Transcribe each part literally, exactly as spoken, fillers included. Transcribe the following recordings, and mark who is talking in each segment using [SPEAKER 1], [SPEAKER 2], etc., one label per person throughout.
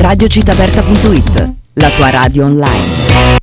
[SPEAKER 1] radio città aperta punto it, la tua radio online.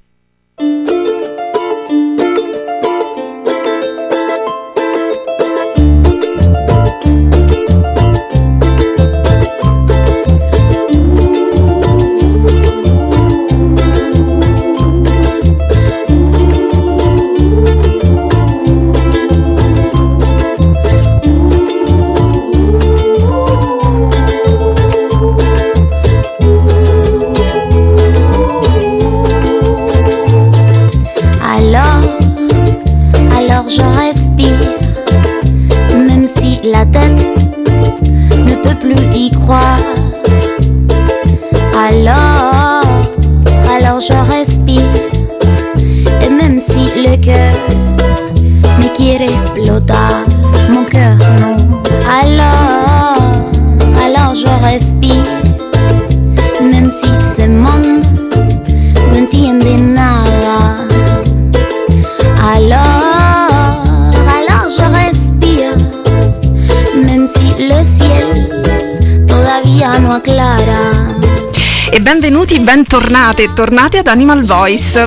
[SPEAKER 2] Benvenuti, bentornate e tornate ad Animal Voice.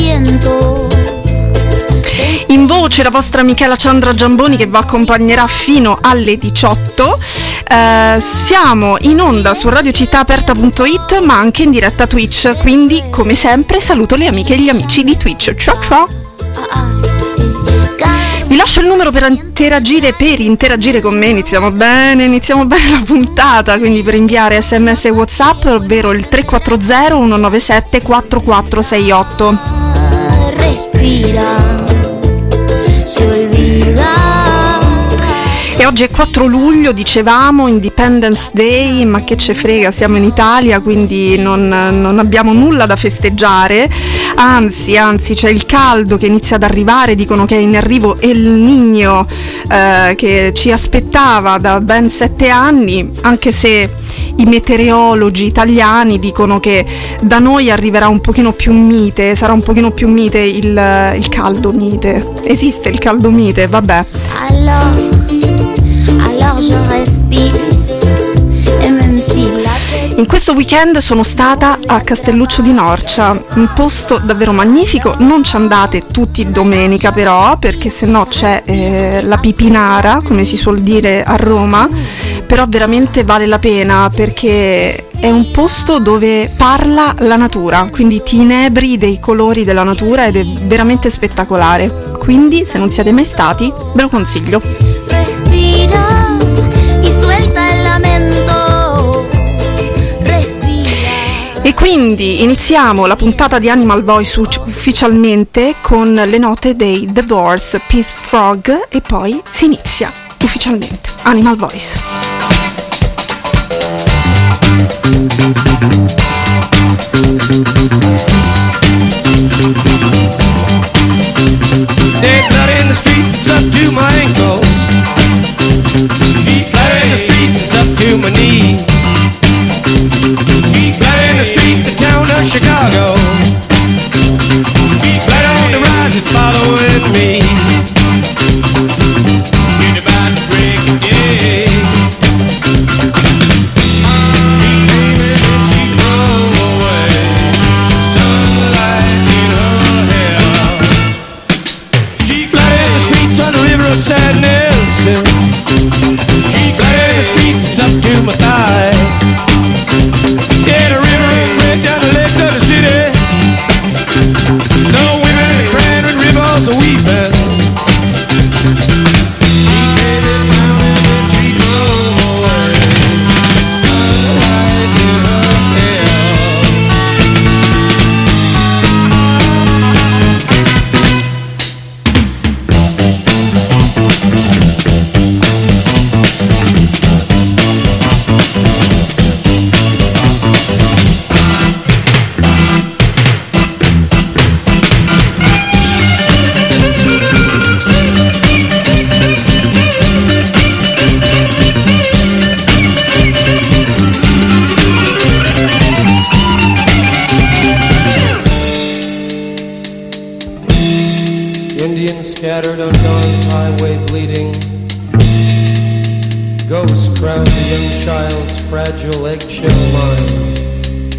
[SPEAKER 2] In voce la vostra Michela Ciandra Giamboni che vi accompagnerà fino alle diciotto. Eh, siamo in onda su radio città aperta punto it ma anche in diretta Twitch, quindi come sempre saluto le amiche e gli amici di Twitch. Ciao ciao! Vi lascio il numero per interagire, per interagire con me, iniziamo bene, iniziamo bene la puntata, quindi per inviare sms e WhatsApp, ovvero il tre quattro zero uno nove sette quattro quattro sei otto. Respira, si olvida. E oggi è quattro luglio, dicevamo, Independence Day, ma che ce frega, siamo in Italia, quindi non, non abbiamo nulla da festeggiare, anzi, anzi c'è il caldo che inizia ad arrivare, dicono che è in arrivo El Niño, eh, che ci aspettava da ben sette anni, anche se i meteorologi italiani dicono che da noi arriverà un pochino più mite, sarà un pochino più mite il, il caldo mite, esiste il caldo mite, vabbè. Alors, alors je respire. In questo weekend sono stata a Castelluccio di Norcia, un posto davvero magnifico. Non ci andate tutti domenica però, perché sennò c'è eh, la pipinara, come si suol dire a Roma, però veramente vale la pena perché è un posto dove parla la natura, quindi ti inebri dei colori della natura ed è veramente spettacolare. Quindi se non siete mai stati ve lo consiglio. Respira y suelta el lamento. E quindi iniziamo la puntata di Animal Voice ufficialmente con le note dei The Doors, Peace Frog, e poi si inizia ufficialmente Animal Voice.
[SPEAKER 3] Dead blood in the streets, it's up to my ankles. Feet blood in the streets, it's up to my knees. Feet blood in the street, the town of Chicago. Feet blood on the rise, it's following me. Get about to break of day. She came in and she drove away. Sunlight in her hair. She blood in the streets on the river of sadness. She blood in the streets, it's up to my thigh. Yeah, the river ran down the legs of the city. No women are crying when rivers are weeping. She came in town and then she drove away. Sunlight in her hair. Scattered on dawn's highway bleeding. Ghosts crowd the young child's fragile eggshell mind.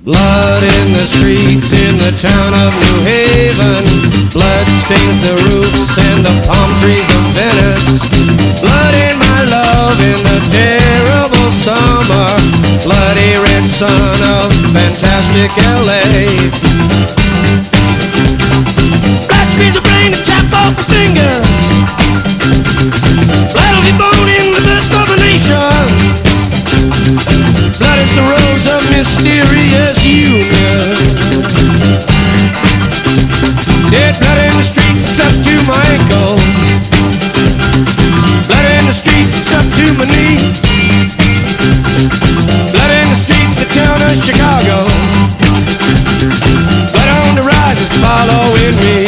[SPEAKER 3] Blood in the streets in the town of New Haven. Blood stains the roofs and the palm trees of Venice. Blood in my love in the terrible summer. Bloody red sun of fantastic L A. Blood screens the brain and chop off the fingers. Blood will be born in the birth of a nation. Blood is the rose of mysterious union. Dead blood in the streets, it's up to my ankles. Blood in the streets, it's up to my knee. Blood in the streets, the town of Chicago. Blood on the rise is following me.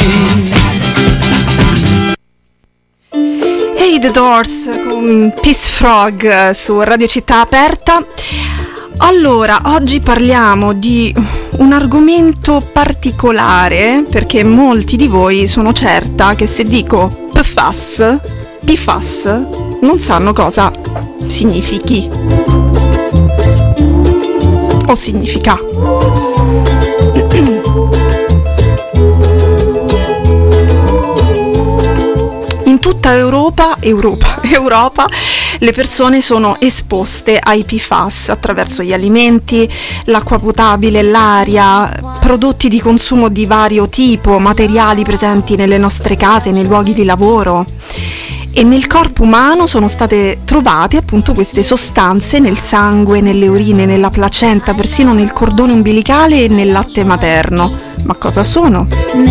[SPEAKER 2] Hey, The Doors con Peace Frog su Radio Città Aperta. Allora, oggi parliamo di un argomento particolare, perché molti di voi sono certa che se dico P F A S, P F A S, non sanno cosa significhi o significa. In tutta Europa, Europa, Europa, le persone sono esposte ai P F A S attraverso gli alimenti, l'acqua potabile, l'aria, prodotti di consumo di vario tipo, materiali presenti nelle nostre case, nei luoghi di lavoro. E nel corpo umano sono state trovate appunto queste sostanze nel sangue, nelle urine, nella placenta, persino nel cordone umbilicale e nel latte materno. Ma cosa sono?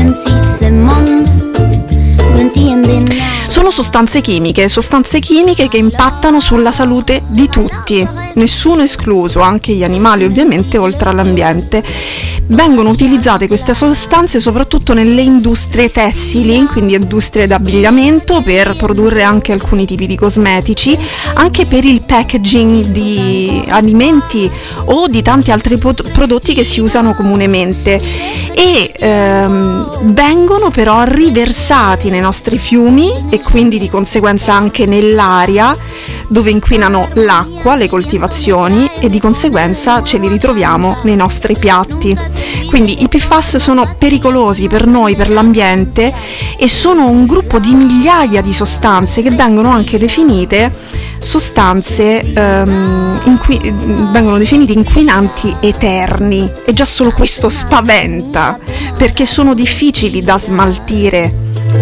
[SPEAKER 2] Sono sostanze chimiche, sostanze chimiche che impattano sulla salute di tutti, nessuno escluso, anche gli animali ovviamente, oltre all'ambiente. Vengono utilizzate queste sostanze soprattutto nelle industrie tessili, quindi industrie d'abbigliamento, per produrre anche alcuni tipi di cosmetici, anche per il packaging di alimenti o di tanti altri prodotti che si usano comunemente, e ehm, vengono però riversati nei nostri fiumi e quindi di conseguenza anche nell'aria, dove inquinano l'acqua, le coltivazioni, e di conseguenza ce li ritroviamo nei nostri piatti. Quindi i P F A S sono pericolosi per noi, per l'ambiente, e sono un gruppo di migliaia di sostanze che vengono anche definite sostanze um, inqui- vengono definiti inquinanti eterni, e già solo questo spaventa, perché sono difficili da smaltire.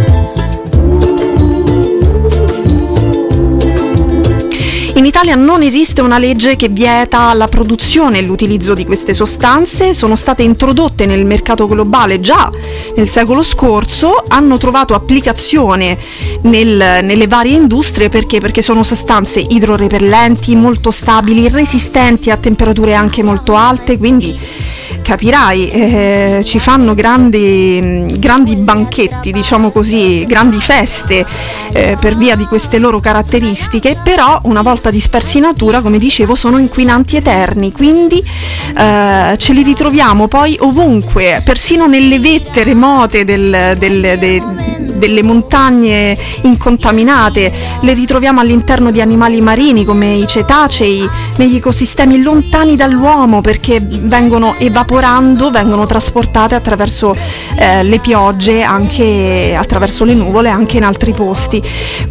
[SPEAKER 2] In Italia non esiste una legge che vieta la produzione e l'utilizzo di queste sostanze, sono state introdotte nel mercato globale già nel secolo scorso, hanno trovato applicazione nel, nelle varie industrie, perché? Perché sono sostanze idrorepellenti, molto stabili, resistenti a temperature anche molto alte, quindi capirai, eh, ci fanno grandi, grandi banchetti, diciamo così, grandi feste eh, per via di queste loro caratteristiche, però una volta dispersi in natura, come dicevo, sono inquinanti eterni, quindi eh, ce li ritroviamo poi ovunque, persino nelle vette remote del, del, de, delle montagne incontaminate, le ritroviamo all'interno di animali marini come i cetacei, negli ecosistemi lontani dall'uomo, perché vengono evaporando, vengono trasportate attraverso eh, le piogge, anche attraverso le nuvole, anche in altri posti.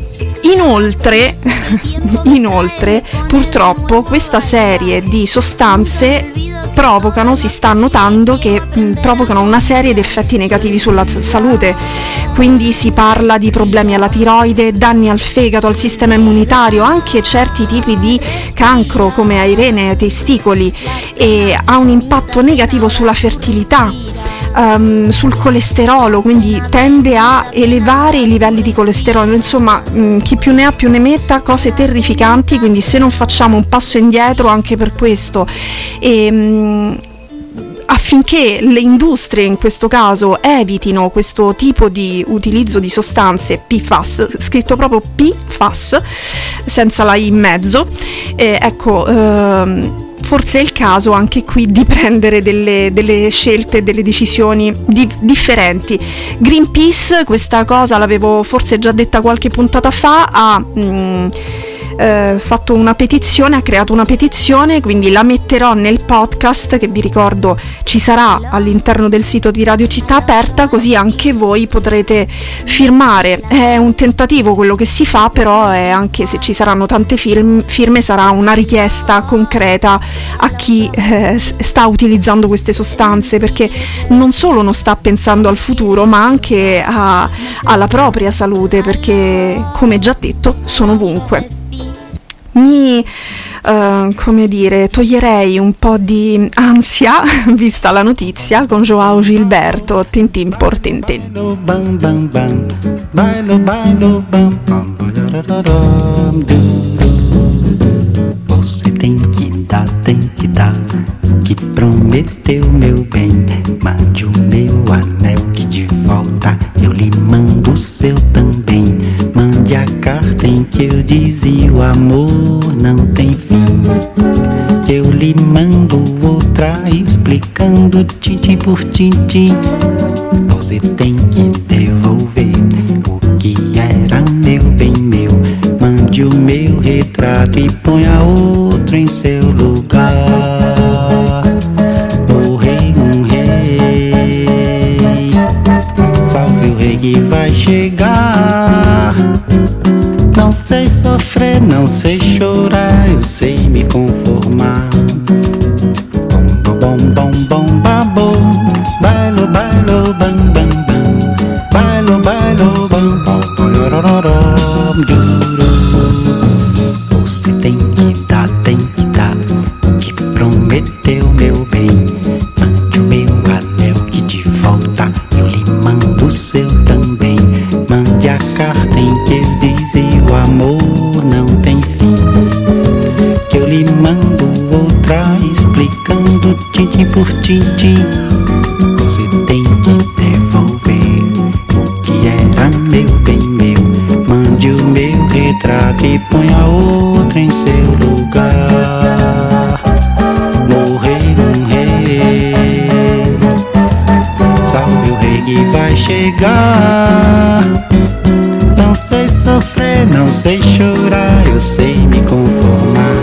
[SPEAKER 2] Inoltre, inoltre, purtroppo questa serie di sostanze provocano, si sta notando che mh, provocano una serie di effetti negativi sulla t- salute, quindi si parla di problemi alla tiroide, danni al fegato, al sistema immunitario, anche certi tipi di cancro come ai reni e ai testicoli, e ha un impatto negativo sulla fertilità, um, sul colesterolo, quindi tende a elevare i livelli di colesterolo, insomma mh, chi più ne ha più ne metta, cose terrificanti, quindi se non facciamo un passo indietro anche per questo, e, mh, affinché le industrie in questo caso evitino questo tipo di utilizzo di sostanze P F A S, scritto proprio P F A S senza la I in mezzo, eh, ecco ehm, forse è il caso anche qui di prendere delle, delle scelte, delle decisioni di, differenti. Greenpeace, questa cosa l'avevo forse già detta qualche puntata fa, ha mh, eh, fatto una petizione, ha creato una petizione, quindi la metterò nel podcast che vi ricordo ci sarà all'interno del sito di Radio Città Aperta, così anche voi potrete firmare. È un tentativo quello che si fa, però è anche, se ci saranno tante firme, firme sarà una richiesta concreta a chi eh, sta utilizzando queste sostanze, perché non solo non sta pensando al futuro ma anche a, alla propria salute, perché come già detto sono ovunque. Mi uh, come dire, toglierei un po' di ansia vista la notizia con João Gilberto, Tintin por Tintin.
[SPEAKER 4] Você tem que dar, tem que dar, que prometeu meu bem. Mande o meu anel que de volta eu lhe mando o seu também. Mande a carta em que eu dizia o amor não tem fim. Que eu lhe mando outra explicando tintim por tintim. Você tem que devolver o que era meu bem meu. Mande o meu retrato e ponha outro em seu lugar. O rei, um rei, salve o rei que vai chegar. Não sei sofrer, não sei chorar, eu sei me conformar. Bom, bom, bom, bom, babo, bailo, bailo, bam, bam, bam, bailo, bailo, bam, bam, você tem que dar, tem que dar, que prometeu meu bem. Mande o meu anel que de volta eu lhe mando o seu também. Mande a carta em que eu dizia o amor não tem fim. Que eu lhe mando outra explicando tintim por tintim. Você tem que devolver o que era meu bem meu. Mande o meu retrato e ponha outro em seu lugar. Morrer um rei, salve o rei que vai chegar. Não sei sofrer, não sei chorar, eu sei me conformar.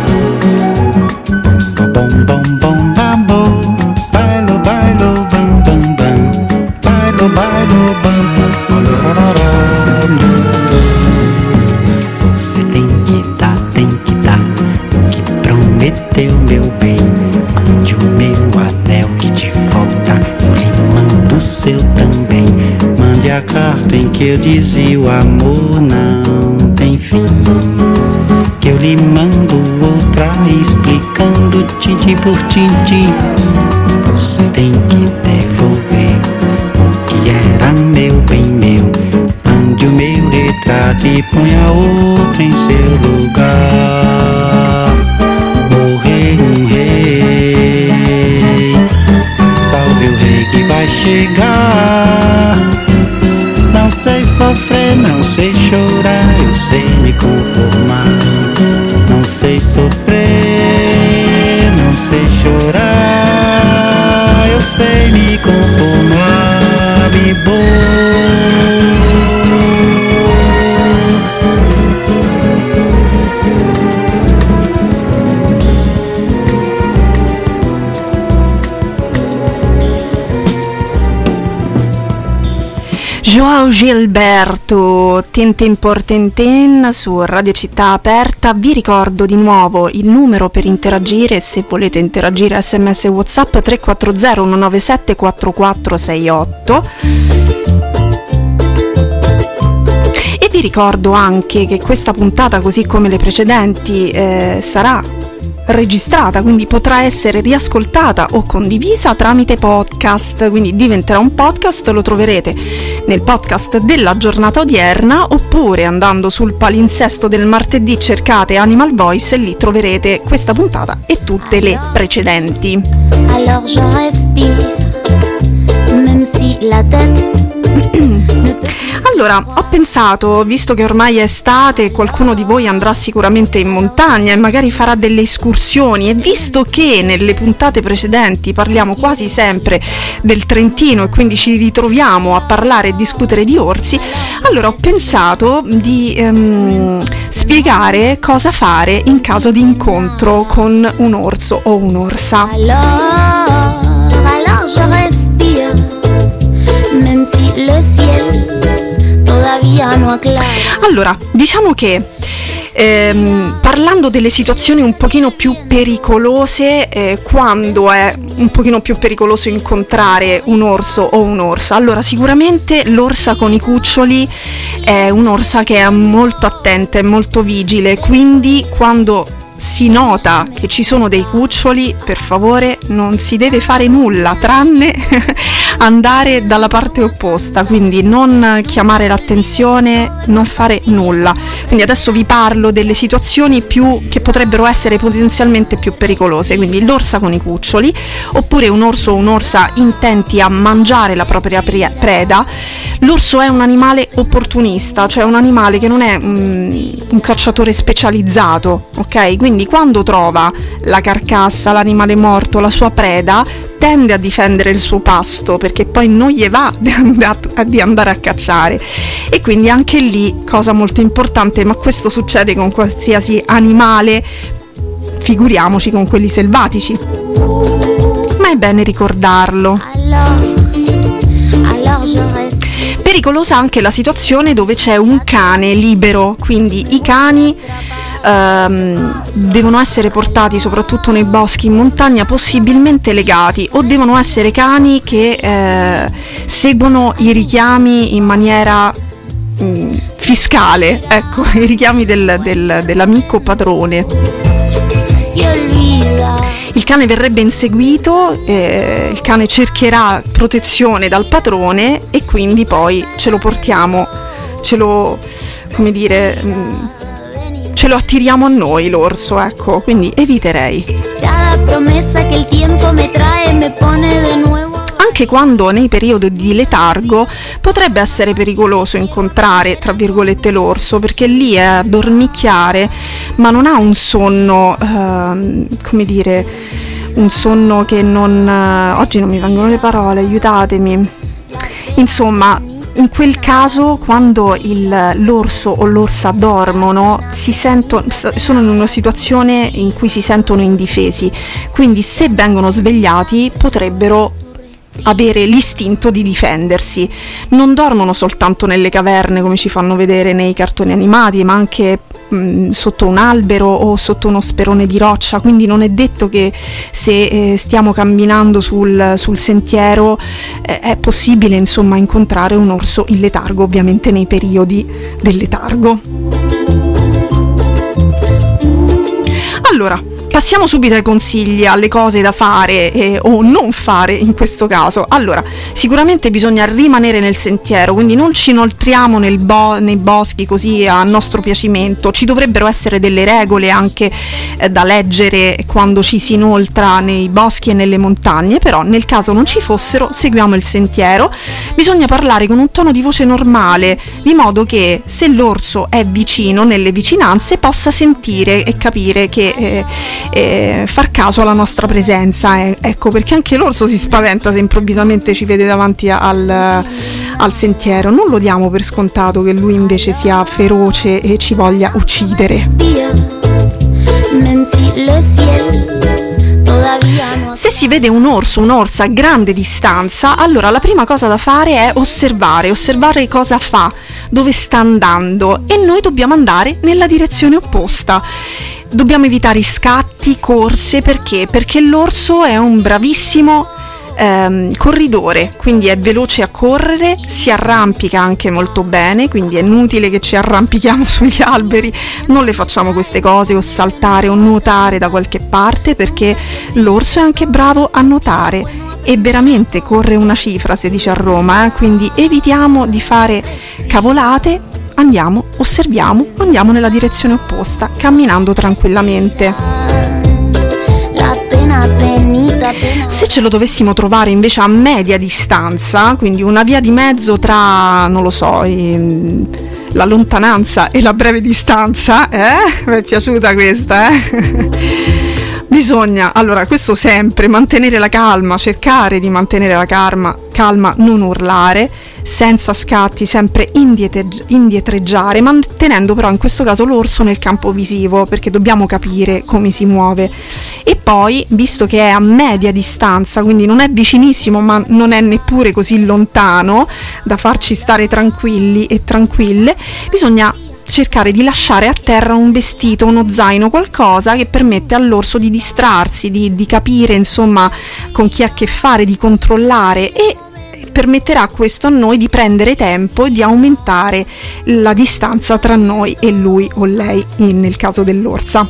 [SPEAKER 4] Bom, bom, bom, babo, bailo, bailo, bam, bam, bam, bailo, bailo, bam, bam, você tem que dar, tem que dar, que prometeu meu bem. Mande o meu anel que de volta eu lhe mando o seu também. Mande a carta em que eu dizia o amor não tem fim. Que eu lhe mando outra explicando tintim por tintim. Você tem que devolver o que era meu bem meu. Mande o meu retrato e ponha outro em seu lugar. Morrer um rei, salve o rei que vai chegar. Não sei sofrer, não sei chorar, eu sei me conformar. Não sei sofrer, não sei chorar, eu sei me conformar. Me
[SPEAKER 2] João Gilberto, Tintin por Tintin su Radio Città Aperta. Vi ricordo di nuovo il numero per interagire, se volete interagire sms e WhatsApp tre quattro zero uno nove sette quattro quattro sei otto. E vi ricordo anche che questa puntata, così come le precedenti, eh, sarà registrata, quindi potrà essere riascoltata o condivisa tramite podcast, quindi diventerà un podcast. Lo troverete nel podcast della giornata odierna, oppure andando sul palinsesto del martedì cercate Animal Voice e lì troverete questa puntata e tutte le precedenti.
[SPEAKER 5] Alors je respire, même si la tête
[SPEAKER 2] Allora, ho pensato, visto che ormai è estate e qualcuno di voi andrà sicuramente in montagna e magari farà delle escursioni, e visto che nelle puntate precedenti parliamo quasi sempre del Trentino e quindi ci ritroviamo a parlare e discutere di orsi, allora ho pensato di ehm, spiegare cosa fare in caso di incontro con un orso o un'orsa.
[SPEAKER 5] Alors, alors je respire, même si le ciel todavía no aclara.
[SPEAKER 2] Allora, diciamo che ehm, parlando delle situazioni un pochino più pericolose, eh, quando è un pochino più pericoloso incontrare un orso o un'orsa, allora sicuramente l'orsa con i cuccioli è un'orsa che è molto attenta e molto vigile, quindi quando si nota che ci sono dei cuccioli, per favore non si deve fare nulla tranne andare dalla parte opposta, quindi non chiamare l'attenzione, non fare nulla. Quindi adesso vi parlo delle situazioni più che potrebbero essere potenzialmente più pericolose, quindi l'orsa con i cuccioli, oppure un orso o un'orsa intenti a mangiare la propria preda. L'orso è un animale opportunista, cioè un animale che non è um, un cacciatore specializzato, ok? Quindi quando trova la carcassa, l'animale morto, la sua preda, tende a difendere il suo pasto, perché poi non gli va di andare a cacciare. E quindi anche lì, cosa molto importante, ma questo succede con qualsiasi animale, figuriamoci con quelli selvatici, ma è bene ricordarlo. Pericolosa anche la situazione dove c'è un cane libero, quindi i cani ehm, devono essere portati soprattutto nei boschi, in montagna, possibilmente legati, o devono essere cani che eh, seguono i richiami in maniera mh, fiscale, ecco, i richiami del, del, dell'amico padrone. Il cane verrebbe inseguito, eh, il cane cercherà protezione dal padrone e quindi poi ce lo portiamo, ce lo, come dire, mh, ce lo attiriamo a noi l'orso, ecco, quindi eviterei. Anche quando nei periodi di letargo potrebbe essere pericoloso incontrare, tra virgolette, l'orso, perché lì è a dormicchiare, ma non ha un sonno, eh, come dire, un sonno che non... Eh, oggi non mi vengono le parole, aiutatemi. Insomma, in quel caso, quando il, l'orso o l'orsa dormono, si sentono, sono in una situazione in cui si sentono indifesi, quindi se vengono svegliati potrebbero avere l'istinto di difendersi. Non dormono soltanto nelle caverne come ci fanno vedere nei cartoni animati, ma anche mh, sotto un albero o sotto uno sperone di roccia, quindi non è detto che se eh, stiamo camminando sul, sul sentiero eh, è possibile insomma incontrare un orso in letargo, ovviamente nei periodi del letargo. Allora, passiamo subito ai consigli, alle cose da fare eh, o non fare in questo caso. Allora, sicuramente bisogna rimanere nel sentiero, quindi non ci inoltriamo nel bo- nei boschi così a nostro piacimento. Ci dovrebbero essere delle regole anche eh, da leggere quando ci si inoltra nei boschi e nelle montagne, però nel caso non ci fossero, seguiamo il sentiero. Bisogna parlare con un tono di voce normale, di modo che se l'orso è vicino, nelle vicinanze, possa sentire e capire che eh, E far caso alla nostra presenza, eh. Ecco, perché anche l'orso si spaventa se improvvisamente ci vede davanti al, al sentiero. Non lo diamo per scontato che lui invece sia feroce e ci voglia uccidere. Se si vede un orso, un'orsa a grande distanza, allora la prima cosa da fare è osservare, osservare cosa fa, dove sta andando, e noi dobbiamo andare nella direzione opposta. Dobbiamo evitare scatti, corse, perché? Perché l'orso è un bravissimo ehm, corridore, quindi è veloce a correre, si arrampica anche molto bene, quindi è inutile che ci arrampichiamo sugli alberi, non le facciamo queste cose, o saltare o nuotare da qualche parte, perché l'orso è anche bravo a nuotare e veramente corre una cifra, si dice a Roma, eh? Quindi evitiamo di fare cavolate. Andiamo, osserviamo, andiamo nella direzione opposta, camminando tranquillamente.
[SPEAKER 5] La pena penita
[SPEAKER 2] Se ce lo dovessimo trovare invece a media distanza, quindi una via di mezzo tra, non lo so, ehm, la lontananza e la breve distanza, eh? Mi è piaciuta questa, eh? Bisogna, allora, questo sempre, mantenere la calma, cercare di mantenere la calma, calma, non urlare, senza scatti, sempre indietreggi- indietreggiare, mantenendo però in questo caso l'orso nel campo visivo, perché dobbiamo capire come si muove. E poi, visto che è a media distanza, quindi non è vicinissimo, ma non è neppure così lontano da farci stare tranquilli e tranquille, bisogna cercare di lasciare a terra un vestito, uno zaino, qualcosa che permette all'orso di distrarsi, di, di capire insomma con chi ha a che fare, di controllare, e permetterà questo a noi di prendere tempo e di aumentare la distanza tra noi e lui o lei, in, nel caso dell'orsa.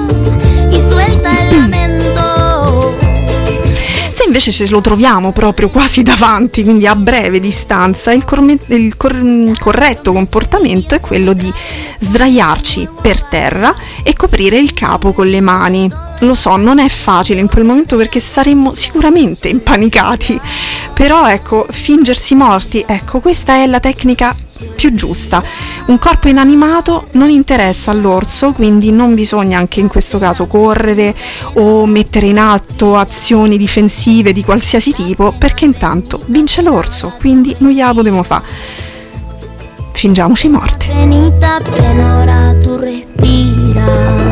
[SPEAKER 2] Se invece ce lo troviamo proprio quasi davanti, quindi a breve distanza, il, corme- il cor- corretto comportamento è quello di sdraiarci per terra e coprire il capo con le mani. Lo so, non è facile in quel momento perché saremmo sicuramente impanicati, però ecco, fingersi morti, ecco, questa è la tecnica più giusta. Un corpo inanimato non interessa all'orso, quindi non bisogna anche in questo caso correre o mettere in atto azioni difensive di qualsiasi tipo, perché intanto vince l'orso, quindi non gliela potremo fare. Fingiamoci morti.
[SPEAKER 5] Penita, penora, tu respira.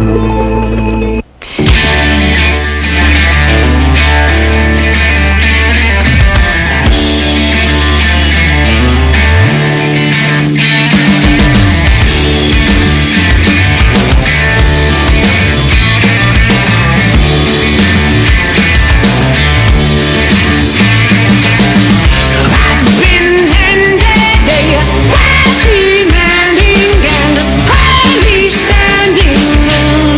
[SPEAKER 3] Standing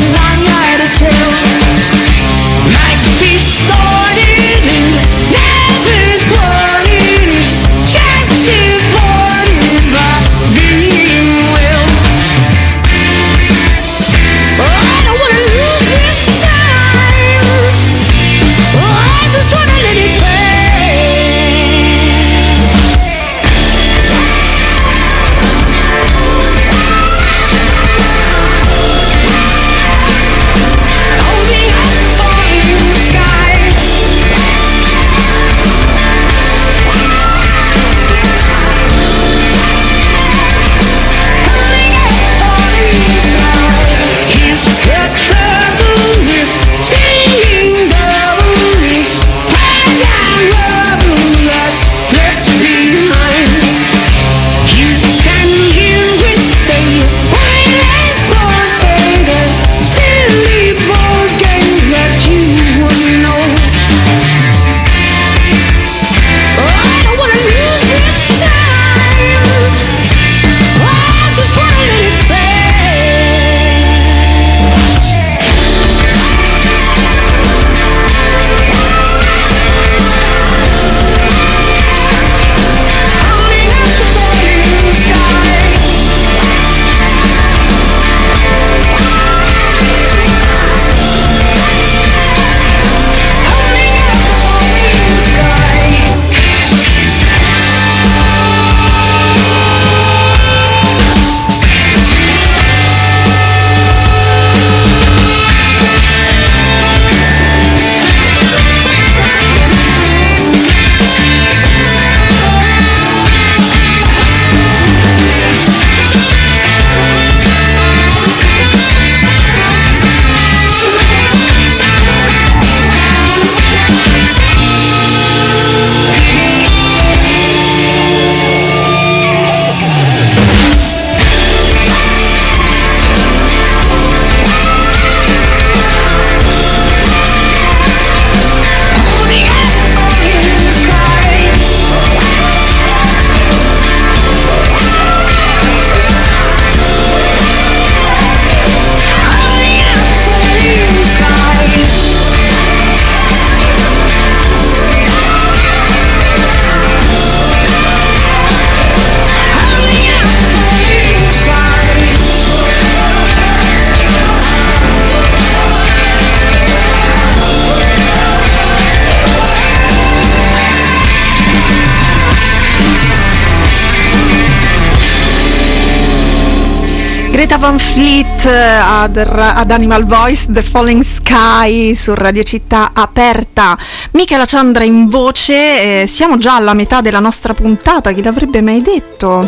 [SPEAKER 2] Van Fleet ad, ad Animal Voice, The Falling Sky su Radio Città Aperta. Michela Ciandra in voce, eh, siamo già alla metà della nostra puntata, chi l'avrebbe mai detto?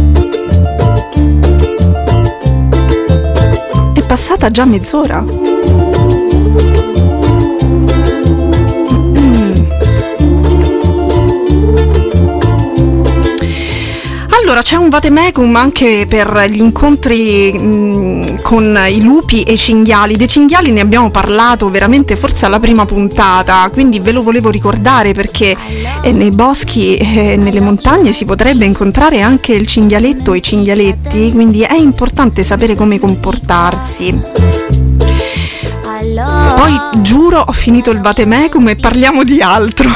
[SPEAKER 2] È passata già mezz'ora. Allora, c'è un vademecum anche per gli incontri mh, con i lupi e i cinghiali. Dei cinghiali ne abbiamo parlato veramente forse alla prima puntata, quindi ve lo volevo ricordare perché eh, nei boschi e eh, nelle montagne si potrebbe incontrare anche il cinghialetto e i cinghialetti, quindi è importante sapere come comportarsi. Poi giuro ho finito il vademecum e parliamo di altro.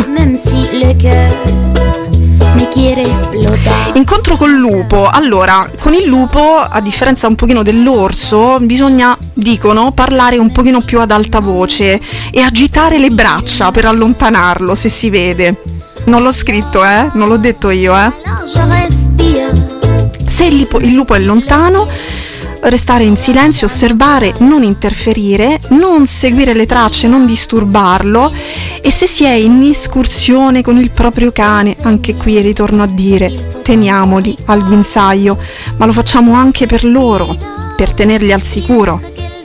[SPEAKER 2] Incontro col lupo. Allora, con il lupo, a differenza un pochino dell'orso, bisogna, dicono, parlare un pochino più ad alta voce e agitare le braccia per allontanarlo se si vede. Non l'ho scritto, eh? Non l'ho detto io, eh? Se il lupo, il lupo è lontano, restare in silenzio, osservare, non interferire, non seguire le tracce, non disturbarlo. E se si è in escursione con il proprio cane, anche qui ritorno a dire, teniamoli al guinzaglio, ma lo facciamo anche per loro, per tenerli al sicuro.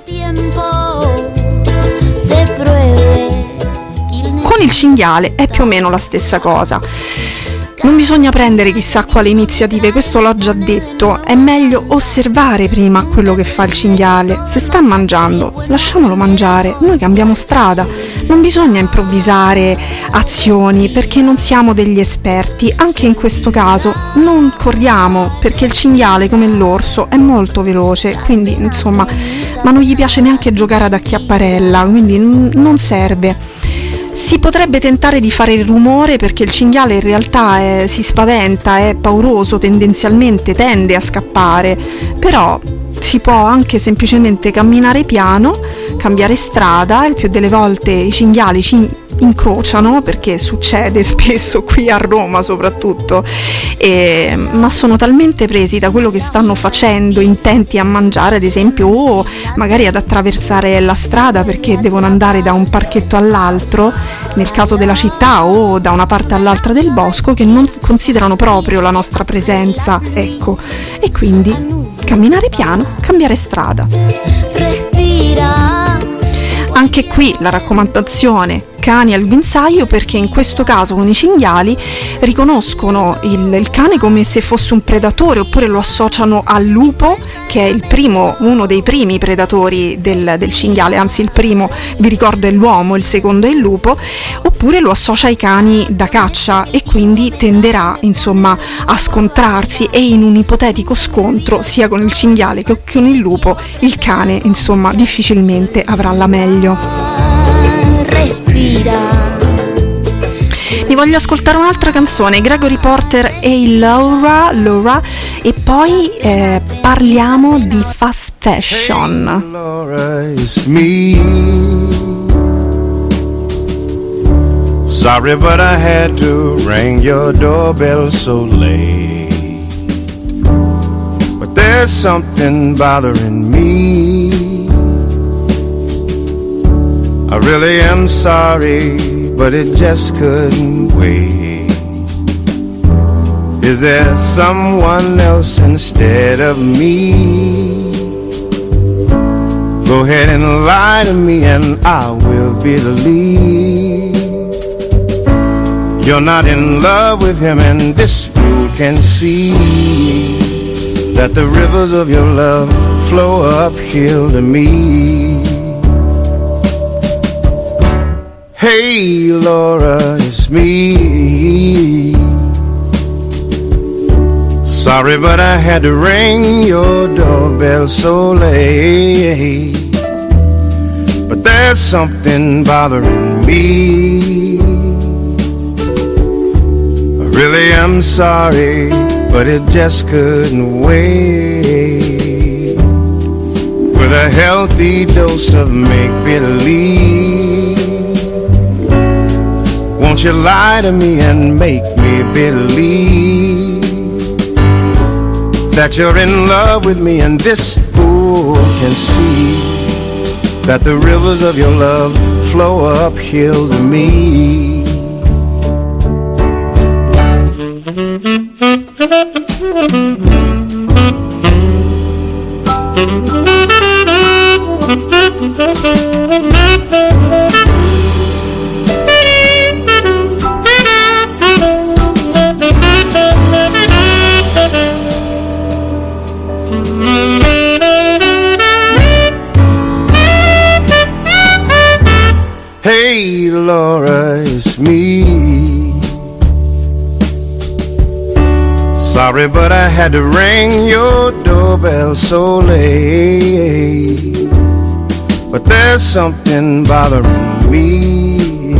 [SPEAKER 2] Con il cinghiale è più o meno la stessa cosa. Non bisogna prendere chissà quali iniziative, questo l'ho già detto, è meglio osservare prima quello che fa il cinghiale. Se sta mangiando, lasciamolo mangiare, noi cambiamo strada, non bisogna improvvisare azioni perché non siamo degli esperti, anche in questo caso non corriamo perché il cinghiale come l'orso è molto veloce, quindi insomma, ma non gli piace neanche giocare ad acchiapparella, quindi non serve. Si potrebbe tentare di fare il rumore perché il cinghiale in realtà è, si spaventa, è pauroso, tendenzialmente tende a scappare, però si può anche semplicemente camminare piano, cambiare strada, il più delle volte i cinghiali ci incrociano perché succede spesso qui a Roma soprattutto, e, ma sono talmente presi da quello che stanno facendo, intenti a mangiare ad esempio, o magari ad attraversare la strada perché devono andare da un parchetto all'altro nel caso della città o da una parte all'altra del bosco, che non considerano proprio la nostra presenza, ecco, e quindi camminare piano, cambiare strada. Anche qui la raccomandazione, cani al guinzaglio, perché in questo caso con i cinghiali riconoscono il, il cane come se fosse un predatore, oppure lo associano al lupo, che è il primo, uno dei primi predatori del, del cinghiale, anzi il primo, vi ricordo, è l'uomo, il secondo è il lupo, oppure lo associa ai cani da caccia e quindi tenderà insomma a scontrarsi, e in un ipotetico scontro sia con il cinghiale che con il lupo il cane insomma difficilmente avrà la meglio. Respira. Mi voglio ascoltare un'altra canzone, Gregory Porter e il Laura, Laura, e poi eh, parliamo di fast fashion.
[SPEAKER 3] Hey, Laura, it's me. Sorry, but I had to ring your doorbell so late. But there's something bothering me. I really am sorry, but it just couldn't wait. Is there someone else instead of me? Go ahead and lie to me and I will believe you're not in love with him, and this fool can see that the rivers of your love flow uphill to me. Hey Laura, it's me. Sorry, but I had to ring your doorbell so late. But there's something bothering me. I really am sorry, but it just couldn't wait. With a healthy dose of make-believe, won't you lie to me and make me believe that you're in love with me, and this can see that the rivers of your love flow uphill to me. Hey Laura, it's me. Sorry, but I had to ring your doorbell so late. But there's something bothering me.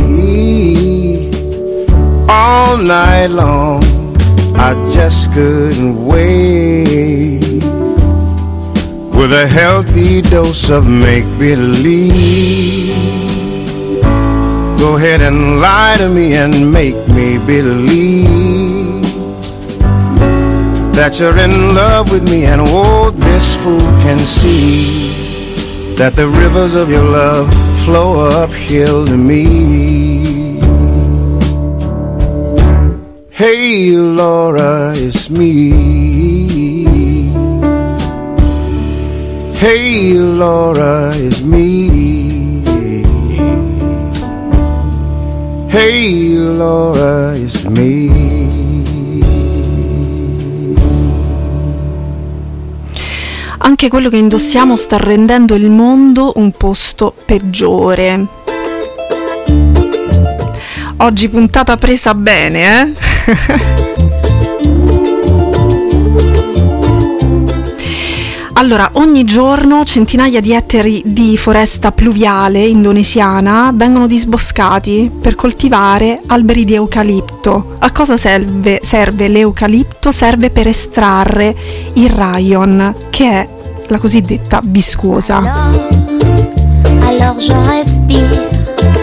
[SPEAKER 3] All night long I just couldn't wait. With a healthy dose of make-believe, go ahead and lie to me and make me believe that you're in love with me, and oh, this fool can see that the rivers of your love flow uphill to me. Hey Laura, it's me. Hey Laura, it's me. Hey Laura, it's me.
[SPEAKER 2] Anche quello che indossiamo sta rendendo il mondo un posto peggiore. Oggi puntata presa bene, eh? Allora, ogni giorno centinaia di ettari di foresta pluviale indonesiana vengono disboscati per coltivare alberi di eucalipto. A cosa serve, serve l'eucalipto? Serve per estrarre il rayon, che è la cosiddetta viscosa.
[SPEAKER 5] Alors je respire.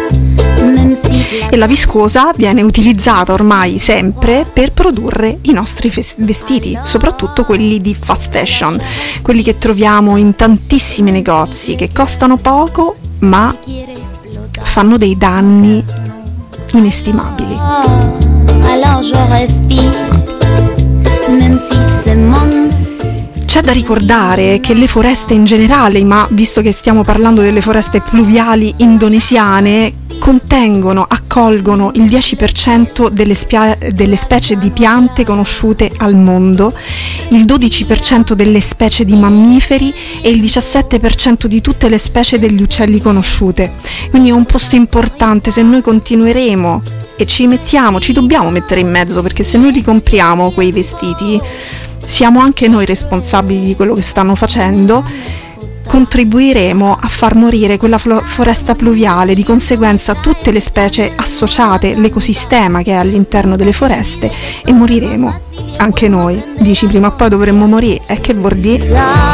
[SPEAKER 2] E la viscosa viene utilizzata ormai sempre per produrre i nostri vestiti, soprattutto quelli di fast fashion, quelli che troviamo in tantissimi negozi, che costano poco ma fanno dei danni inestimabili.
[SPEAKER 5] Alors je respire, même si ce monde.
[SPEAKER 2] C'è da ricordare che le foreste in generale, ma visto che stiamo parlando delle foreste pluviali indonesiane, contengono, accolgono il dieci per cento delle, spia- delle specie di piante conosciute al mondo, il dodici per cento delle specie di mammiferi e il diciassette per cento di tutte le specie degli uccelli conosciute. Quindi è un posto importante. Se noi continueremo e ci mettiamo, ci dobbiamo mettere in mezzo, perché se noi li compriamo quei vestiti, siamo anche noi responsabili di quello che stanno facendo, contribuiremo a far morire quella foresta pluviale, di conseguenza tutte le specie associate, l'ecosistema che è all'interno delle foreste, e moriremo anche noi. Dici prima o poi dovremmo morire, e che vuol dire?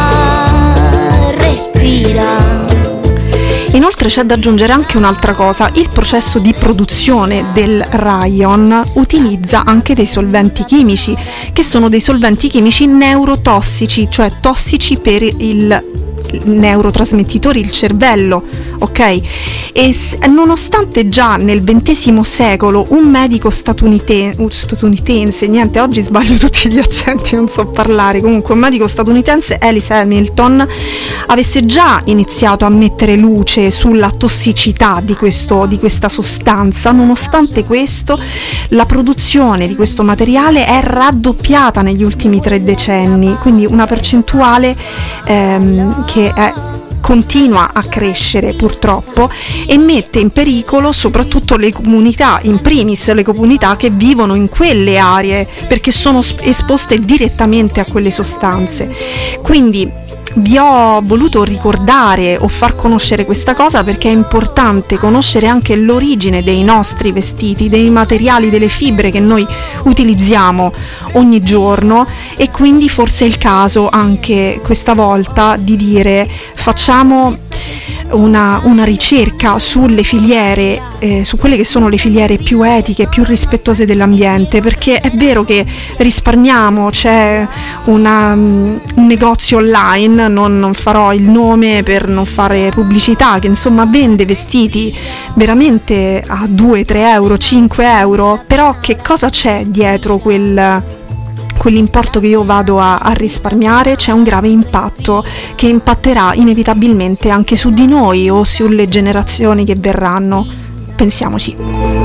[SPEAKER 5] Respira.
[SPEAKER 2] Inoltre c'è da aggiungere anche un'altra cosa: il processo di produzione del rayon utilizza anche dei solventi chimici, che sono dei solventi chimici neurotossici, cioè tossici per il neurotrasmettitori, il cervello, ok? E nonostante già nel ventesimo secolo un medico statunitense, uh, statunitense, niente, oggi sbaglio tutti gli accenti, non so parlare, comunque un medico statunitense, Alice Hamilton, avesse già iniziato a mettere luce sulla tossicità di questo, di questa sostanza, nonostante questo la produzione di questo materiale è raddoppiata negli ultimi tre decenni, quindi una percentuale ehm, che è, continua a crescere purtroppo, e mette in pericolo soprattutto le comunità, in primis le comunità che vivono in quelle aree, perché sono esposte direttamente a quelle sostanze. Quindi vi ho voluto ricordare o far conoscere questa cosa, perché è importante conoscere anche l'origine dei nostri vestiti, dei materiali, delle fibre che noi utilizziamo ogni giorno, e quindi forse è il caso anche questa volta di dire: facciamo una, una ricerca sulle filiere, eh, su quelle che sono le filiere più etiche, più rispettose dell'ambiente, perché è vero che risparmiamo, c'è una, um, un negozio online, non, non farò il nome per non fare pubblicità, che insomma vende vestiti veramente a due, tre euro, cinque euro, però che cosa c'è dietro quel quell'importo che io vado a, a risparmiare? C'è un grave impatto che impatterà inevitabilmente anche su di noi o sulle generazioni che verranno. Pensiamoci.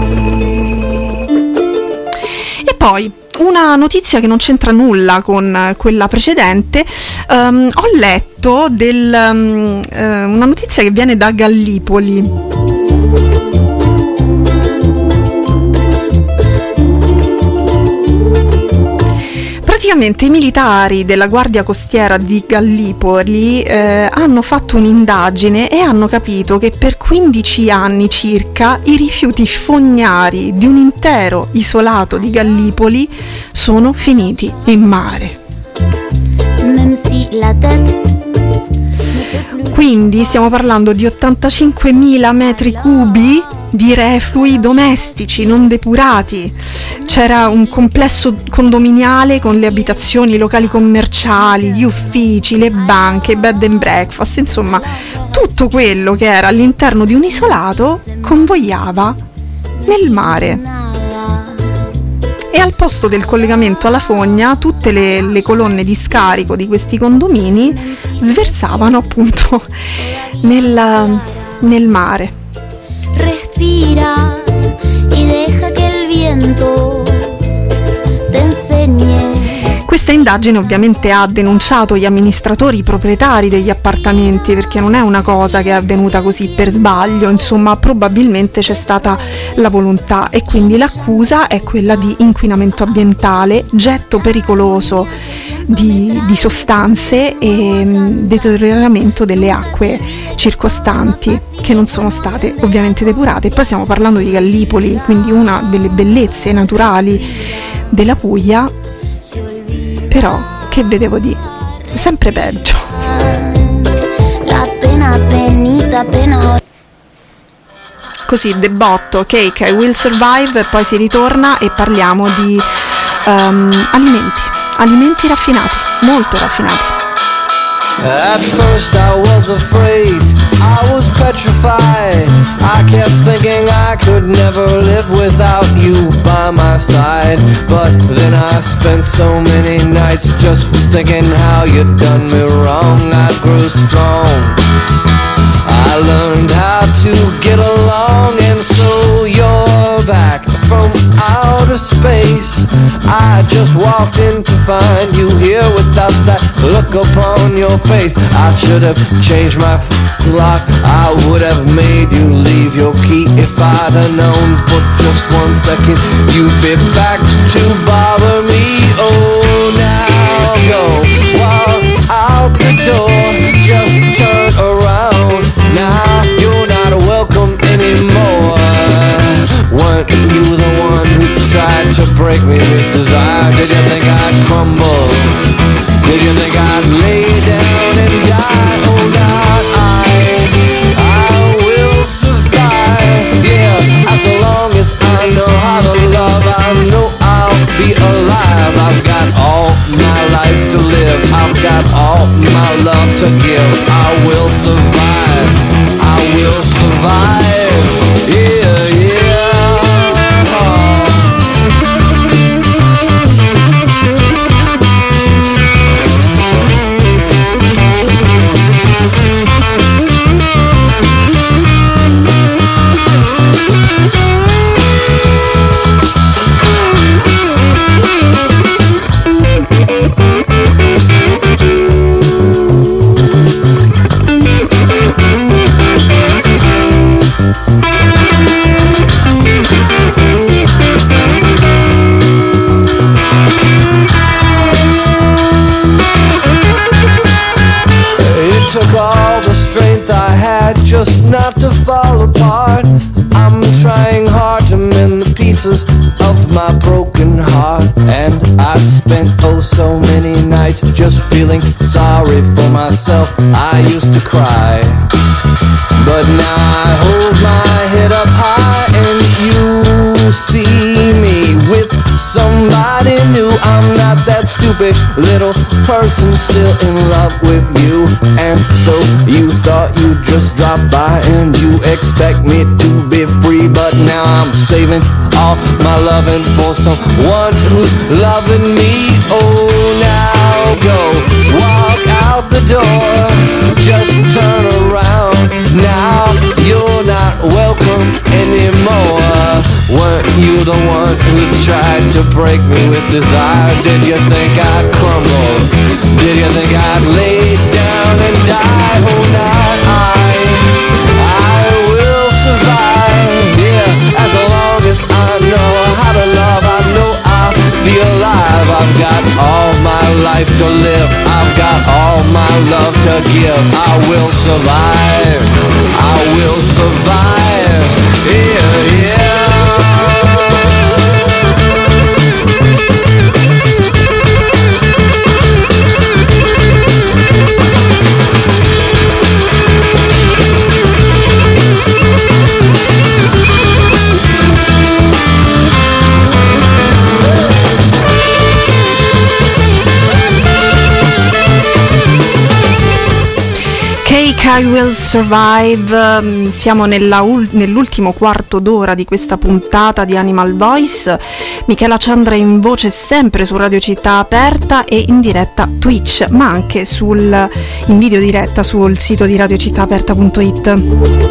[SPEAKER 2] E poi una notizia che non c'entra nulla con quella precedente. Um, ho letto del, um, uh, una notizia che viene da Gallipoli. Praticamente i militari della Guardia Costiera di Gallipoli eh, hanno fatto un'indagine e hanno capito che per quindici anni circa i rifiuti fognari di un intero isolato di Gallipoli sono finiti in mare. Quindi stiamo parlando di ottantacinquemila metri cubi di reflui domestici non depurati. C'era un complesso condominiale con le abitazioni, i locali commerciali, gli uffici, le banche, i bed and breakfast, insomma tutto quello che era all'interno di un isolato convogliava nel mare. E al posto del collegamento alla fogna tutte le, le colonne di scarico di questi condomini sversavano appunto nel, nel mare.
[SPEAKER 5] Respira y deja que el viento te enseñe.
[SPEAKER 2] Questa indagine ovviamente ha denunciato gli amministratori, i proprietari degli appartamenti, perché non è una cosa che è avvenuta così per sbaglio, insomma probabilmente c'è stata la volontà, e quindi l'accusa è quella di inquinamento ambientale, getto pericoloso di, di sostanze e mh, deterioramento delle acque circostanti che non sono state ovviamente depurate. E poi stiamo parlando di Gallipoli, quindi una delle bellezze naturali della Puglia, però che vedevo di sempre peggio.
[SPEAKER 5] La pena, penita, pena.
[SPEAKER 2] Così, debotto, Cake, I Will Survive, e poi si ritorna e parliamo di um, alimenti, alimenti raffinati, molto raffinati.
[SPEAKER 3] At first I was afraid, I was petrified. I kept thinking I could never live without you by my side. But then I spent so many nights just thinking how you'd done me wrong. I grew strong, I learned how to get along, and so you're back from outer space. I just walked in to find you here without that look upon your face. I should have changed my f- lock, I would have made you leave your key. If I'd have known for just one second you'd be back to bother me. Oh, now go, walk out the door, just turn around. Now you're not welcome anymore. Weren't you the one who tried to break me with desire? Did you think I'd crumble? Did you think I'd lay down and die? Oh, not I, I will survive. Yeah, as long as I know how to love, I know I'll be alive. I've got all my life to live, I've got all my love to give. I will survive, I will survive. Yeah, yeah. Took all the strength I had just not to fall apart. I'm trying hard to mend the pieces of my broken heart, and I've spent oh so many nights just feeling sorry for myself. I used to cry, but now I hold my head up high and you see me with somebody new. I'm not that stupid little person still in love with you. And so you thought you'd just drop by and you expect me to be free, but now I'm saving all my loving for someone who's loving me. Oh, now go walk out the door, just turn around. Now you're not welcome anymore. Weren't you the one who tried to break me with desire? Did you think I'd crumble? Did you think I'd lay down and die? Oh, now I, I will survive. Yeah, as long as I know how to love, I know I'll be alive. I've got all my life to live, I've got all my love to give. I will survive, I will survive. Yeah, yeah.
[SPEAKER 2] I Will Survive. Siamo nella, nell'ultimo quarto d'ora di questa puntata di Animal Voice. Michela Ciandra in voce sempre su Radio Città Aperta e in diretta Twitch, ma anche sul, in video diretta sul sito di radio città aperta punto it.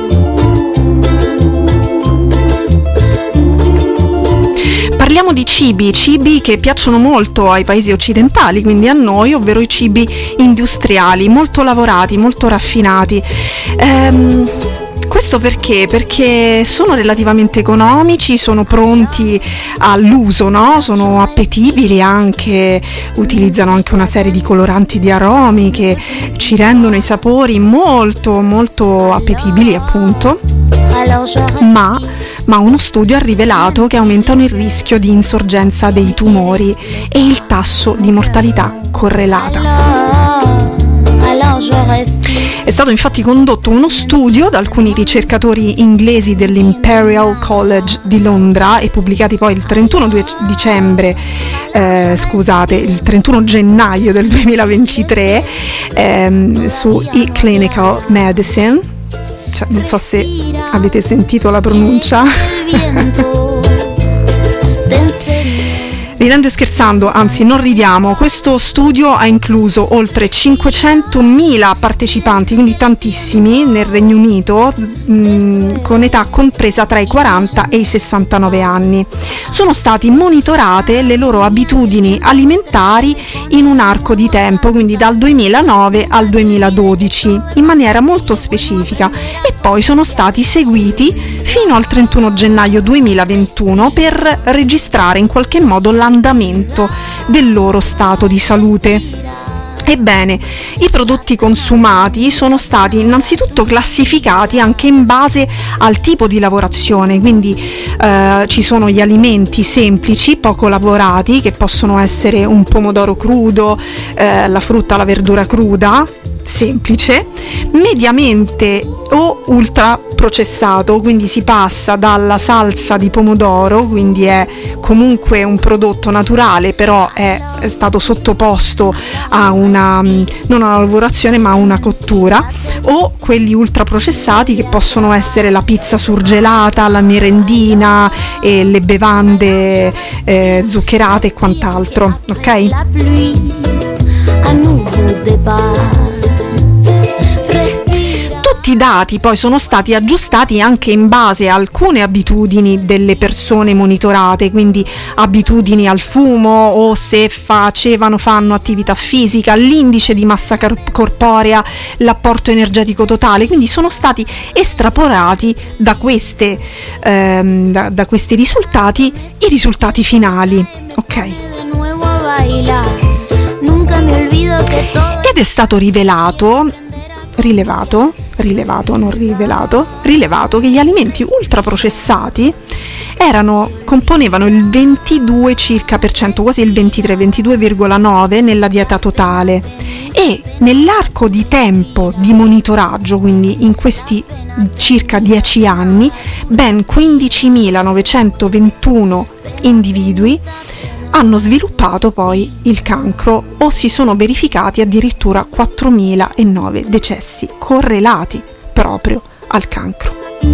[SPEAKER 2] Parliamo di cibi, cibi che piacciono molto ai paesi occidentali, quindi a noi, ovvero i cibi industriali, molto lavorati, molto raffinati. Ehm, questo perché? Perché sono relativamente economici, sono pronti all'uso, no? Sono appetibili anche, utilizzano anche una serie di coloranti di aromi che ci rendono i sapori molto molto appetibili, appunto. Ma, ma uno studio ha rivelato che aumentano il rischio di insorgenza dei tumori e il tasso di mortalità correlata. È stato infatti condotto uno studio da alcuni ricercatori inglesi dell'Imperial College di Londra e pubblicati poi il trentuno dicembre, eh, scusate, il trentuno gennaio del duemilaventitré ehm, su eClinical Medicine. Cioè, non so se avete sentito la pronuncia. Ridendo e scherzando, anzi non ridiamo, questo studio ha incluso oltre cinquecentomila partecipanti, quindi tantissimi, nel Regno Unito, mh, con età compresa tra i quaranta e i sessantanove anni. Sono stati monitorate le loro abitudini alimentari in un arco di tempo, quindi dal duemilanove al duemiladodici, in maniera molto specifica, e poi sono stati seguiti fino al trentuno gennaio duemilaventuno per registrare in qualche modo l'andamento del loro stato di salute. Ebbene, i prodotti consumati sono stati innanzitutto classificati anche in base al tipo di lavorazione, quindi eh, ci sono gli alimenti semplici, poco lavorati, che possono essere un pomodoro crudo, eh, la frutta, la verdura cruda, semplice, mediamente o ultra processato, quindi si passa dalla salsa di pomodoro, quindi è comunque un prodotto naturale, però è, è stato sottoposto a una, non a una lavorazione ma a una cottura, o quelli ultra processati che possono essere la pizza surgelata, la merendina e le bevande eh, zuccherate e quant'altro, ok? I dati poi sono stati aggiustati anche in base a alcune abitudini delle persone monitorate, quindi abitudini al fumo o se facevano, fanno attività fisica, l'indice di massa corporea, l'apporto energetico totale, quindi sono stati estrapolati da, queste, ehm, da, da questi risultati i risultati finali, ok? Ed è stato rivelato, rilevato, rilevato, non rivelato, rilevato che gli alimenti ultraprocessati erano, componevano il ventidue circa per cento, quasi il ventitré, ventidue virgola nove nella dieta totale, e nell'arco di tempo di monitoraggio, quindi in questi circa dieci anni, ben quindicimilanovecentoventuno individui hanno sviluppato poi il cancro o si sono verificati addirittura quattromilanove decessi correlati proprio al cancro.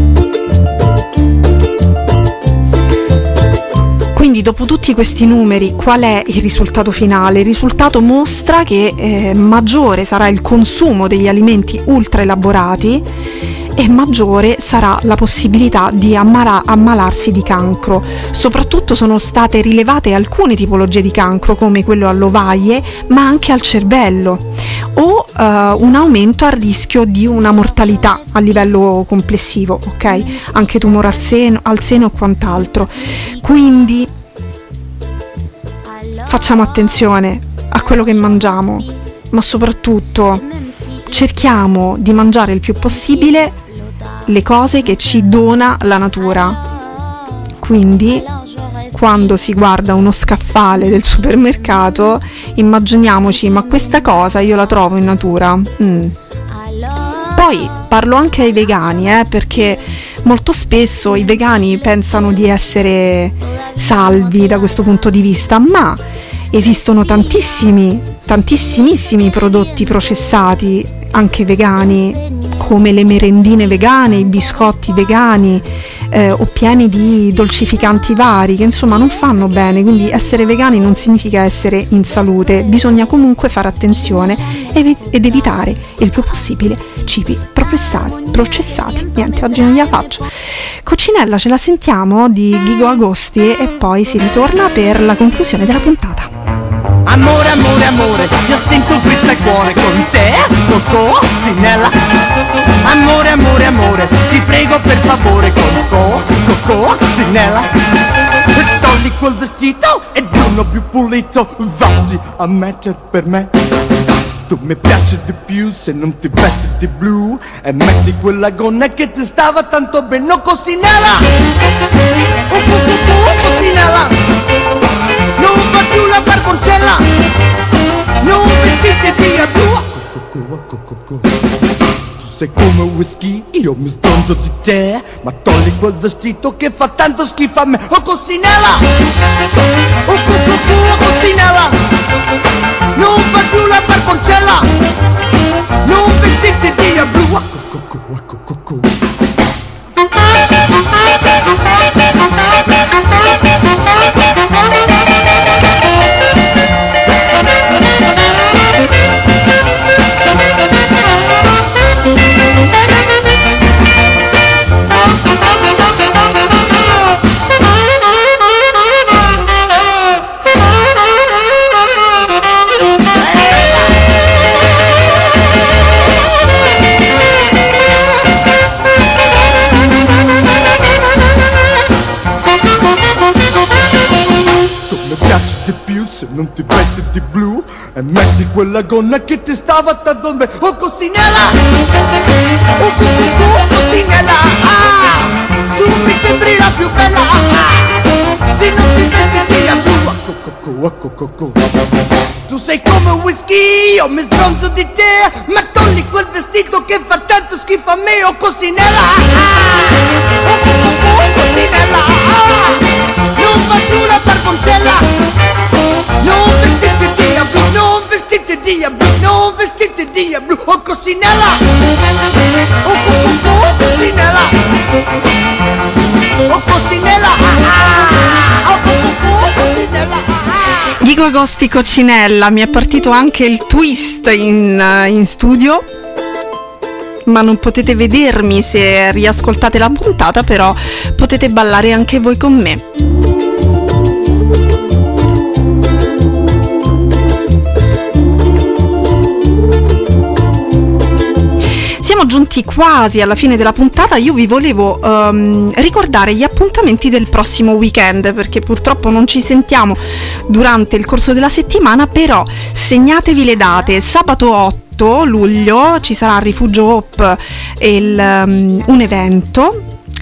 [SPEAKER 2] Quindi dopo tutti questi numeri qual è il risultato finale? Il risultato mostra che eh, maggiore sarà il consumo degli alimenti ultra elaborati e maggiore sarà la possibilità di ammala- ammalarsi di cancro. Soprattutto sono state rilevate alcune tipologie di cancro come quello all'ovaie, ma anche al cervello, o uh, un aumento a rischio di una mortalità a livello complessivo, ok? Anche tumore al seno, al seno e quant'altro. Quindi facciamo attenzione a quello che mangiamo, ma soprattutto cerchiamo di mangiare il più possibile le cose che ci dona la natura. Quindi quando si guarda uno scaffale del supermercato immaginiamoci, ma questa cosa io la trovo in natura. Mm. Poi parlo anche ai vegani, eh, perché molto spesso i vegani pensano di essere salvi da questo punto di vista, ma esistono tantissimi, tantissimissimi prodotti processati anche vegani, come le merendine vegane, i biscotti vegani, eh, o pieni di dolcificanti vari, che insomma non fanno bene. Quindi essere vegani non significa essere in salute, bisogna comunque fare attenzione ed evitare il più possibile cibi processati. processati. Niente, oggi non gliela faccio. Coccinella ce la sentiamo di Ghigo Agosti e poi si ritorna per la conclusione della puntata.
[SPEAKER 6] Amore, amore, amore, io sento questa il cuore con te, Coccinella. Amore, amore, amore, ti prego per favore, Coco, Coccinella. Togli quel vestito ed uno più pulito, vatti a mettere per me. Tu mi piaci di più se non ti vesti di blu e metti quella gonna che ti stava tanto bene, oh, Coccinella. Oh, oh, oh, oh, Coccinella. Non fa più la barboncella, non vestite via blu. Tu sei come whisky, io mi stronzo di te, ma togli quel vestito che fa tanto schifo a me, oh, Coccinella. Oh, oh, oh, oh, Coccinella. Non fa più la barboncella, non vestite via blu. Se non ti vesti di blu e metti quella gonna che ti stava tanto bene, oh, Coccinella. Oh, oh, oh, oh, Coccinella. Ah, tu mi sembri la più bella. Ah, se non ti vesti via blu. Oh, oh, oh, oh, oh. Tu sei come whisky, io mi stronzo di te, ma togli quel vestito che fa tanto schifo a me, oh, Coccinella. Ah, oh, oh, oh, oh, Coccinella. Ah, non fa più la barboncella. Non vestite via blu, non vestite via blu, non vestite via blu, oh, Coccinella. Oh, oh, oh, oh, Coccinella. Oh, Coccinella. Oh, oh, oh, oh, Coccinella.
[SPEAKER 2] Ghigo Agosti, Coccinella. Mi è partito anche il twist in, in studio, ma non potete vedermi se riascoltate la puntata, però potete ballare anche voi con me. Siamo giunti quasi alla fine della puntata. Io vi volevo um, ricordare gli appuntamenti del prossimo weekend, perché purtroppo non ci sentiamo durante il corso della settimana, però segnatevi le date. Sabato otto luglio ci sarà a Rifugio Hope il, um, un evento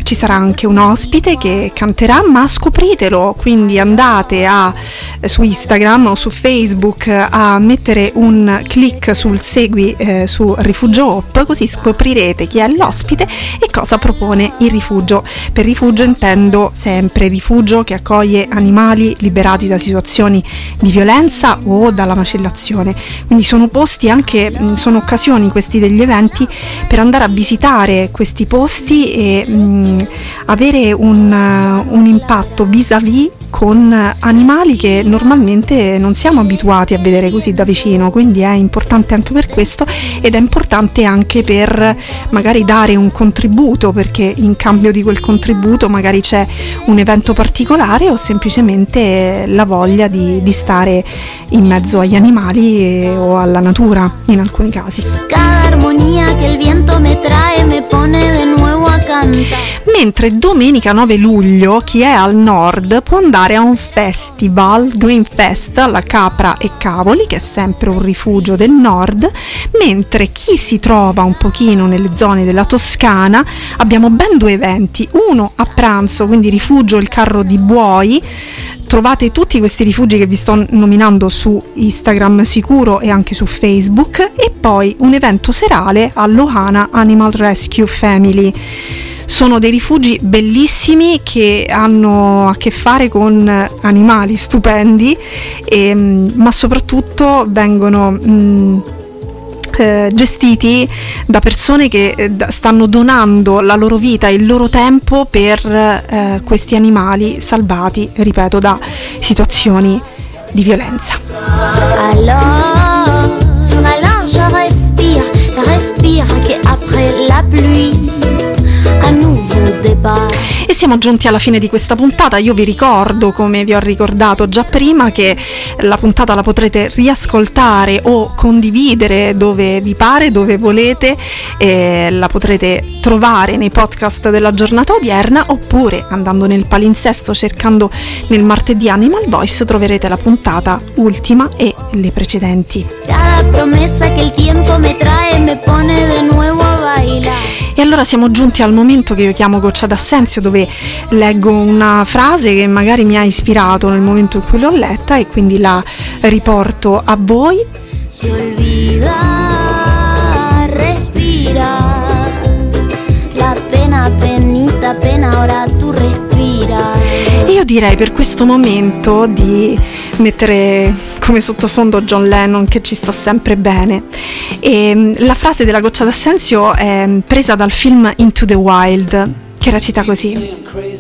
[SPEAKER 2] ci sarà anche un ospite che canterà, ma scopritelo, quindi andate a, su Instagram o su Facebook a mettere un click sul segui eh, su Rifugio Hope, così scoprirete chi è l'ospite e cosa propone il rifugio. Per rifugio intendo sempre rifugio che accoglie animali liberati da situazioni di violenza o dalla macellazione, quindi sono posti anche, sono occasioni questi degli eventi per andare a visitare questi posti e mh, avere un, un impatto vis-à-vis con animali che normalmente non siamo abituati a vedere così da vicino, quindi è importante anche per questo, ed è importante anche per magari dare un contributo, perché in cambio di quel contributo magari c'è un evento particolare o semplicemente la voglia di, di stare in mezzo agli animali e, o alla natura in alcuni casi.
[SPEAKER 5] Cada armonía que el viento me trae me pone de nuevo a cantar.
[SPEAKER 2] Mentre domenica nove luglio chi è al nord può andare a un festival, Green Fest, alla Capra e Cavoli, che è sempre un rifugio del nord, mentre chi si trova un pochino nelle zone della Toscana abbiamo ben due eventi, uno a pranzo, quindi rifugio Il Carro di Buoi. Trovate tutti questi rifugi che vi sto nominando su Instagram sicuro e anche su Facebook, e poi un evento serale all'Ohana Animal Rescue Family. Sono dei rifugi bellissimi che hanno a che fare con animali stupendi, e, ma soprattutto vengono mh, eh, gestiti da persone che eh, stanno donando la loro vita e il loro tempo per eh, questi animali salvati, ripeto, da situazioni di violenza.
[SPEAKER 5] Alors, alors je respire, respire che après la pluie.
[SPEAKER 2] E siamo giunti alla fine di questa puntata. Io vi ricordo, come vi ho ricordato già prima, che la puntata la potrete riascoltare o condividere dove vi pare, dove volete, e la potrete trovare nei podcast della giornata odierna, oppure andando nel palinsesto cercando nel martedì Animal Voice troverete la puntata ultima e le precedenti.
[SPEAKER 5] Cada promesa che il tempo me trae me pone de nuevo a bailar.
[SPEAKER 2] E allora siamo giunti al momento che io chiamo Goccia d'Assenzio, dove leggo una frase che magari mi ha ispirato nel momento in cui l'ho letta e quindi la riporto a voi.
[SPEAKER 5] Si olvida, respira, la pena penita, pena ora tu respira.
[SPEAKER 2] E io direi per questo momento di mettere come sottofondo John Lennon, che ci sta sempre bene. E la frase della Goccia d'Assenzio è presa dal film Into the Wild, che recita così: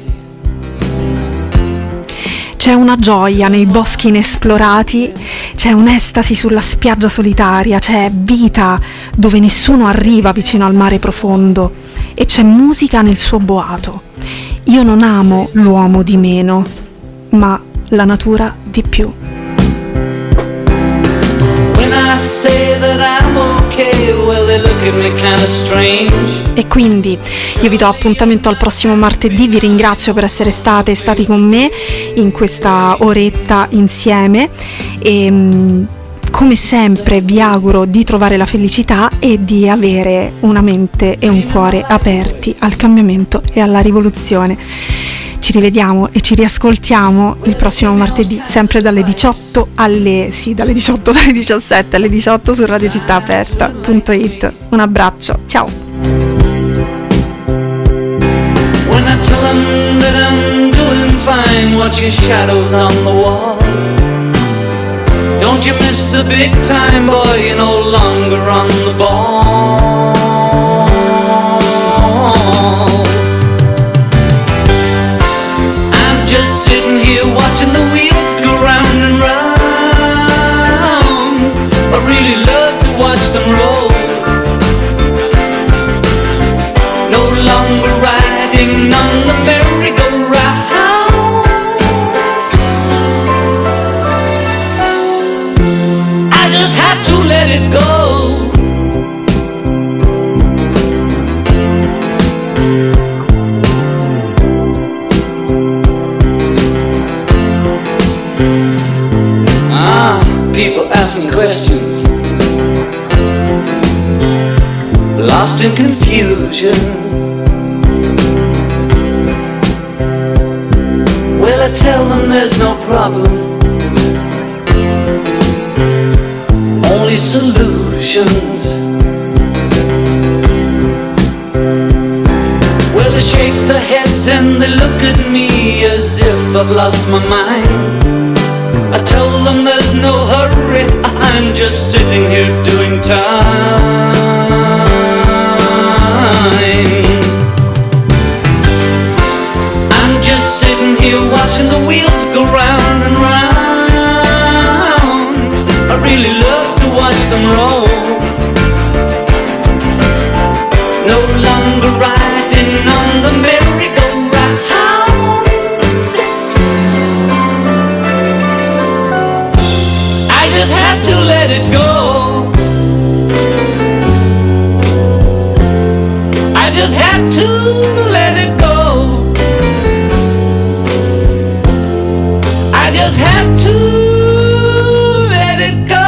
[SPEAKER 2] c'è una gioia nei boschi inesplorati, c'è un'estasi sulla spiaggia solitaria, c'è vita dove nessuno arriva vicino al mare profondo, e c'è musica nel suo boato. Io non amo l'uomo di meno, ma la natura di più. E quindi io vi do appuntamento al prossimo martedì. Vi ringrazio per essere state stati con me in questa oretta insieme e come sempre vi auguro di trovare la felicità e di avere una mente e un cuore aperti al cambiamento e alla rivoluzione. Ci rivediamo e ci riascoltiamo il prossimo martedì, sempre dalle diciotto alle sì, dalle diciotto, dalle diciassette alle diciotto su radio città aperta punto it. Un abbraccio, ciao.
[SPEAKER 3] When I tell them that I'm doing fine, watch your shadows on the wall. Don't you miss the big time, boy, you're no longer on the ball. I'm just sitting here watching the wheels go round and round. I really love to watch them roll. No longer riding on the merry-go-round. I just have to let it go. Ah, people asking questions, lost in confusion.
[SPEAKER 7] tell them there's no problem, only solutions. Well, they shake their heads and they look at me as if I've lost my mind. I tell them there's no hurry, I'm just sitting here doing time. I'm just sitting here watching the wheels go round and round. I really love to watch them roll. No longer riding on the merry-go-round. I just had to let it go. I just had to let it go. I just had to let it go.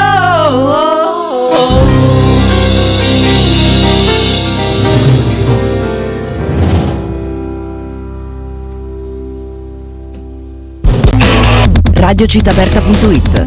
[SPEAKER 1] radiocitaberta punto it